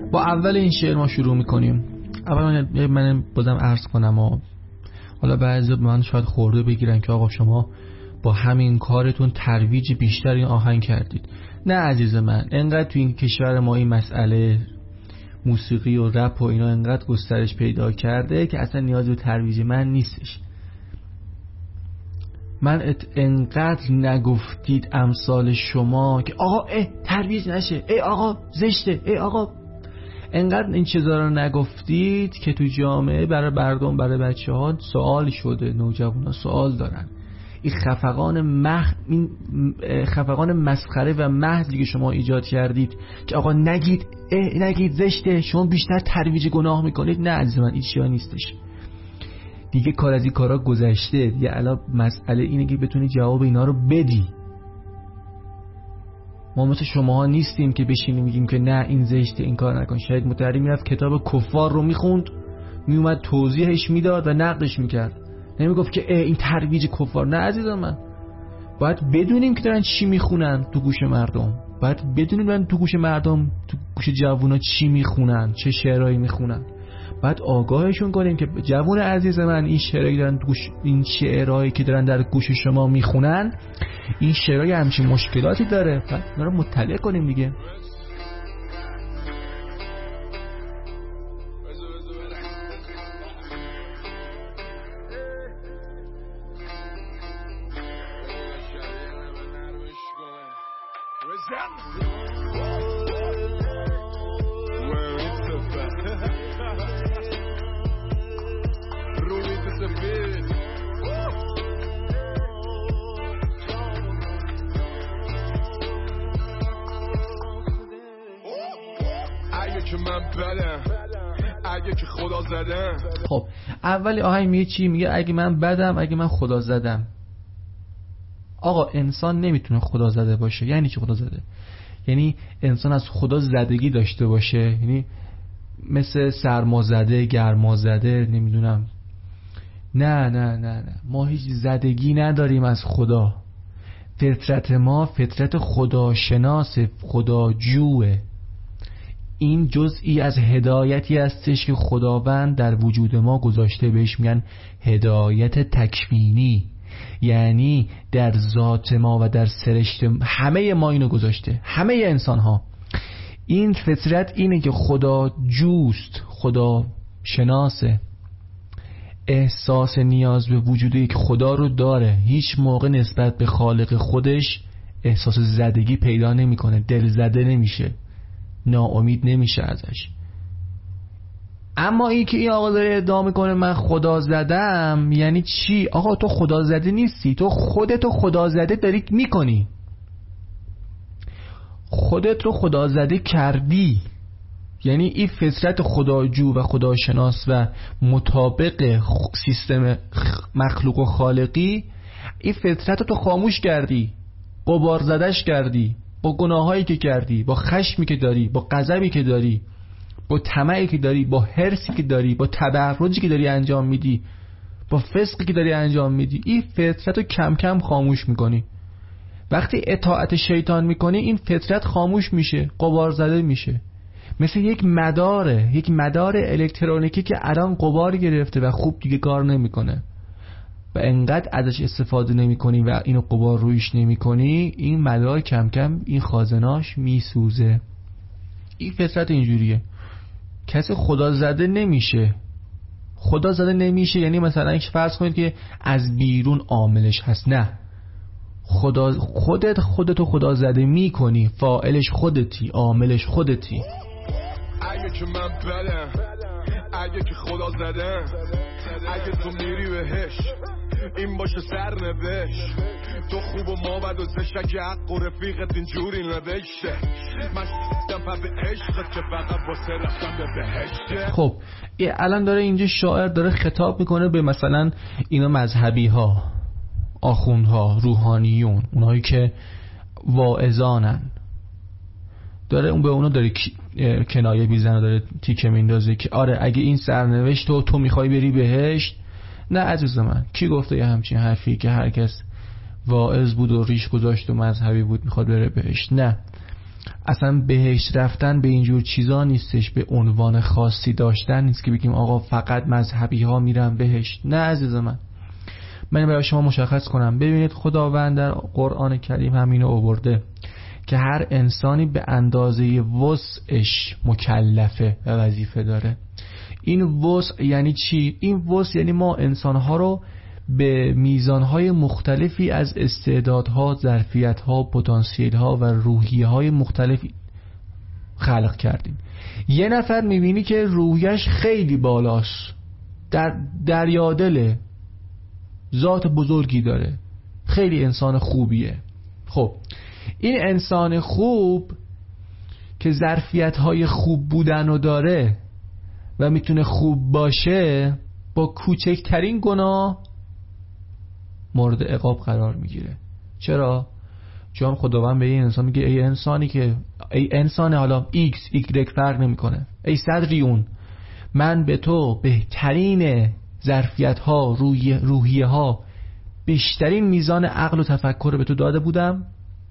با اول این شعر ما شروع میکنیم. اولا من بازم عرض کنم و حالا بعضی به من شاید خورده بگیرن که آقا شما با همین کارتون ترویج بیشتر این آهنگ کردید. نه عزیز من، انقدر تو این کشور ما این مسئله موسیقی و رپ و اینا انقدر گسترش پیدا کرده که اصلا نیاز به ترویج من نیستش. من انقدر نگفتید امثال شما که آقا ترویج نشه، آقا زشته، آقا، انقدر این چیزا رو نگفتید که تو جامعه برای مردم، برای بچه‌ها سوال شده، نوجوانا سوال دارن. این خفقان مسخره و محضی که شما ایجاد کردید که آقا نگید زشته، شما بیشتر ترویج گناه میکنید. نه عزیز من، این چیزا نیستش دیگه. کار از این کارا گذشته دیگه. الان مسئله اینه که بتونی جواب اینا رو بدی. ما مثل شماها نیستیم که بشینیم میگیم که نه این زشته، این کار نکن. شاید متحری میرفت کتاب کفار رو میخوند، میومد توضیحش میداد و نقدش میکرد، نمیگفت که این ترویج کفار. نه عزیزم من، باید بدونیم که دارن چی میخونن تو گوش مردم. باید بدونیم دارن تو گوش مردم، تو گوش جوونا چی میخونن، چه شعرهایی میخونن. بعد آگاهشون کنیم که جوون عزیز من، این شعرهایی دارن تو گوش، این شعرهایی که دارن در گوش شما میخونن، این شعرهای همچین مشکلاتی داره. بعد اونا رو مطلع کنیم دیگه. خب اولی آهنگ میگه چی؟ میگه اگه من بدم، اگه من خدا زدم. آقا انسان نمیتونه خدا زده باشه. یعنی چی خدا زده؟ یعنی انسان از خدا زدگی داشته باشه، یعنی مثل سرما زده، گرما زده، نمیدونم. نه ما هیچ زدگی نداریم از خدا. فطرت ما فطرت خداشناس، خداجوه. این جزئی از هدایتی هستش که خداوند در وجود ما گذاشته، بهش میگن هدایت تکوینی. یعنی در ذات ما و در سرشت همه ما اینو گذاشته، همه انسان ها. این فطرت اینه که خدا جوست، خدا شناسه، احساس نیاز به وجود یک خدا رو داره. هیچ موقع نسبت به خالق خودش احساس زدگی پیدا نمیکنه، دل زده نمیشه، ناامید نمیشه ازش. اما این که این آقا داره ادعا میکنه من خدا زدم، یعنی چی؟ آقا تو خدا زده نیستی، تو خودتو خدا زده داری میکنی، خودت رو خدا زده کردی. یعنی این فطرت خداجو و خداشناس و مطابق سیستم مخلوق و خالقی، این فطرت رو تو خاموش کردی، غبار زدش کردی، با گناهایی که کردی، با خشمی که داری، با غضبی که داری، با طمعی که داری، با حرصی که داری، با تبرجی که داری انجام میدی، با فسقی که داری انجام میدی. این فطرت رو کم کم خاموش میکنی. وقتی اطاعت شیطان میکنی، این فطرت خاموش میشه، غبار زده میشه. مثل یک مدار الکترونیکی که الان غبار گرفته و خوب دیگه کار نمیکنه و انقدر ازش استفاده نمیکنی و اینو غبار رویش نمیکنی، این مدار کم کم این خازناش میسوزه. این فطرت اینجوریه. کسی خدا زده نمیشه. خدا زده نمیشه یعنی مثلا فرض کنید که از بیرون عاملش هست. نه، خودتو خدا زده میکنی، فاعلش خودتی، عاملش خودتی. اگه که من بدم، اگه که خدا زدم، اگه تو میری بهش، این باشه سرنوشت. تو خوب و ما بد و زشت، که حق و رفیقت اینجوری نوشته. من شدم به عشقت که فقط واسه رفتم به بهشته. خب الان داره اینجا شاعر داره خطاب میکنه به مثلا اینا مذهبی ها، آخوندها، روحانیون، اونایی که واعظانن. داره اون به اونا داره کنایه میزنه، داره تیکه میندازه که آره اگه این سرنوشت تو میخوای بری بهشت. نه عزیز من، کی گفته یه همچین حرفی که هر کس واعظ بود و ریش گذاشت و مذهبی بود میخواد بره بهشت؟ نه، اصلا بهشت رفتن به اینجور چیزا نیستش، به عنوان خاصی داشتن نیست که بگیم آقا فقط مذهبی ها میرن بهشت. نه عزیز من برای شما مشخص کنم. ببینید خداوند در قرآن کریم همینو آورده که هر انسانی به اندازه وسعش مکلفه و وظیفه داره. این وسع یعنی چی؟ این وسع یعنی ما انسانها رو به میزانهای مختلفی از استعدادها، ظرفیتها، پتانسیلها و روحیه‌های مختلفی خلق کردیم. یه نفر میبینی که روحیش خیلی بالاست، دریادله، ذات بزرگی داره، خیلی انسان خوبیه. خب این انسان خوب که ظرفیت‌های خوب بودن رو داره و میتونه خوب باشه، با کوچکترین گناه مورد عقاب قرار میگیره. چرا؟ چون خداوند به این انسان میگه ای انسانی که ای انسان، حالا ایکس ایگرگ فرق نمیکنه، ای صدریون، من به تو بهترین ظرفیت ها، روحیه ها، بیشترین میزان عقل و تفکر به تو داده بودم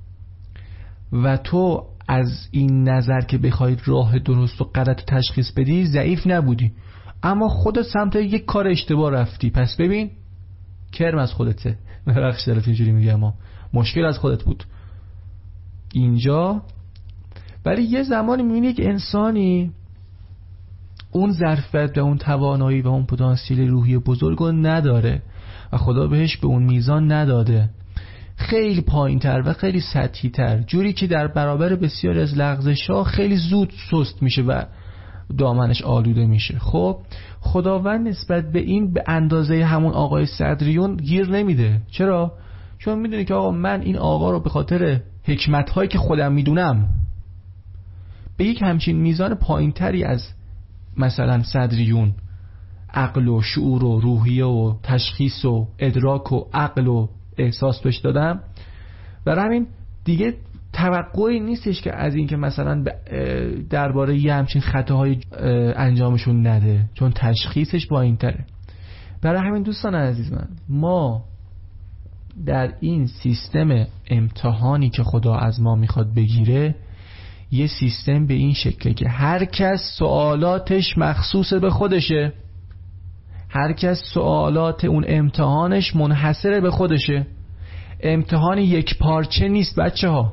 و تو از این نظر که بخوای راه درست و غلط تشخیص بدی ضعیف نبودی، اما خودت سمت یک کار اشتباه رفتی. پس ببین کرم از خودته. ببخشید دارم اینجوری میگم، اما مشکل از خودت بود اینجا. ولی یه زمانی میبینی که انسانی اون ظرفیت و اون توانایی و اون پتانسیل روحی بزرگ رو نداره و خدا بهش به اون میزان نداده، خیلی پایین تر و خیلی سطحی تر، جوری که در برابر بسیاری از لغزش‌ها خیلی زود سست میشه و دامنش آلوده میشه. خب خداوند نسبت به این به اندازه همون آقای صدریون گیر نمیده. چرا؟ چون میدونه که آقا من این آقا رو به خاطر حکمت‌هایی که خودم میدونم به یک همچین میزان پایینتری از مثلا صدریون عقل و شعور و روحیه و تشخیص و ادراک و عقل و احساس بهش دادم، برای همین دیگه توقعی نیستش که از این که مثلا درباره یه همچین خطاهای انجامشون نده، چون تشخیصش با این تره. برای همین دوستان عزیز من، ما در این سیستم امتحانی که خدا از ما میخواد بگیره، یه سیستم به این شکله که هر کس سوالاتش مخصوص به خودشه، هر کس سوالات اون امتحانش منحصر به خودشه. امتحان یک پارچه نیست بچه ها.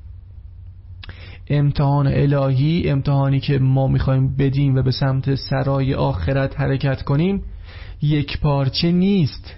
امتحان الهی، امتحانی که ما میخوایم بدیم و به سمت سرای آخرت حرکت کنیم، یک پارچه نیست.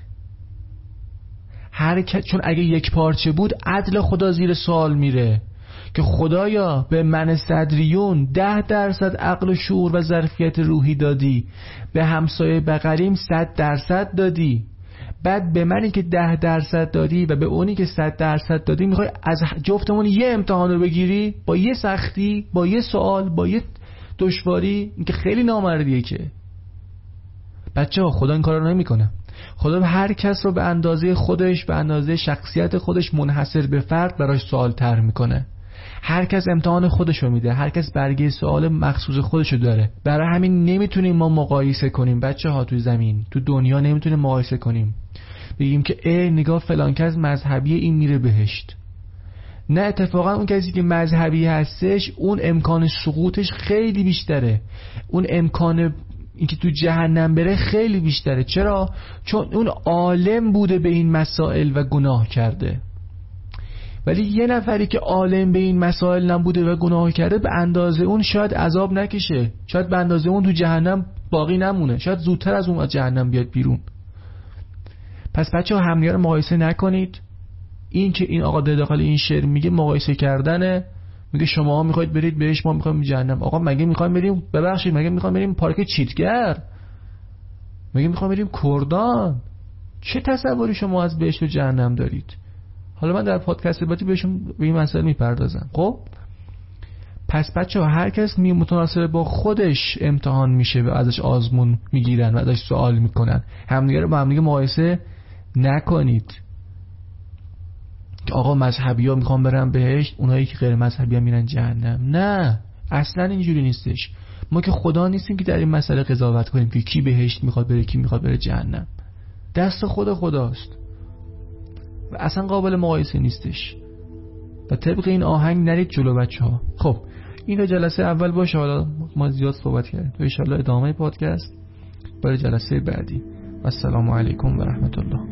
چون اگه یک پارچه بود عدل خدا زیر سوال میره که خدایا به من صدریون 10% عقل و شعور و ظرفیت روحی دادی، به همسایه بغلیم 100% دادی، بعد به منی که 10% دادی و به اونی که 100% دادی میخوای از جفتمون یه امتحان رو بگیری با یه سختی، با یه سوال، با یه دشواری؟ این که خیلی نامردیه. که بچه ها خدا این کار رو نمیکنه. خدا هر کس رو به اندازه خودش، به اندازه شخصیت خودش منحصر به فرد براش سوال طرح میکنه. هر کس امتحان خودش رو میده، هر کس برگه سوال مخصوص خودش رو داره. برای همین نمیتونیم ما مقایسه کنیم بچه ها، تو زمین، تو دنیا نمیتونیم مقایسه کنیم بگیم که نگاه فلان کس مذهبی این میره بهشت. نه، اتفاقا اون کسی که مذهبی هستش اون امکان سقوطش خیلی بیشتره، اون امکان اینکه تو جهنم بره خیلی بیشتره. چرا؟ چون اون عالم بوده به این مسائل و گناه کرده. ولی یه نفری که عالم به این مسائل نبوده و گناه کرده به اندازه اون شاید عذاب نکشه، شاید به اندازه اون تو جهنم باقی نمونه، شاید زودتر از اون از جهنم بیاد بیرون. پس بچه ها همدیگه رو مقایسه نکنید. این که این آقا داخل این شعر میگه مقایسه کردنه، میگه شما میخواید برید بهش، ما میخوایم جهنم. آقا مگه میخوایم بریم، ببخشید، مگه میخوایم بریم پارک چیتگر؟ مگه میخوایم بریم کردان؟ چه تصوری شما از بهشت و جهنم دارید؟ حالا من در پادکست بعدی بهشون به این مسئله میپردازم. خب پس بچه‌ها هر کس متناسب با خودش امتحان میشه و ازش آزمون میگیرن و ازش سوال میکنن. همدیگه رو با همدیگه مقایسه نکنید که آقا مذهبی‌ها میخوان برن بهشت، اونایی که غیر مذهبی‌ها میرن جهنم. نه، اصلا اینجوری نیستش. ما که خدا نیستیم که در این مسئله قضاوت کنیم که کی بهشت میخواد بره کی میخواد بره جهنم. دست خداست و اصلا قابل مقایسه نیستش. و طبق این آهنگ نرید جلو بچه‌ها. خب این جلسه اول باشه، حالا ما زیاد صحبت کردیم، ان شاءالله ادامه پادکست برای جلسه بعدی. السلام علیکم و رحمت الله.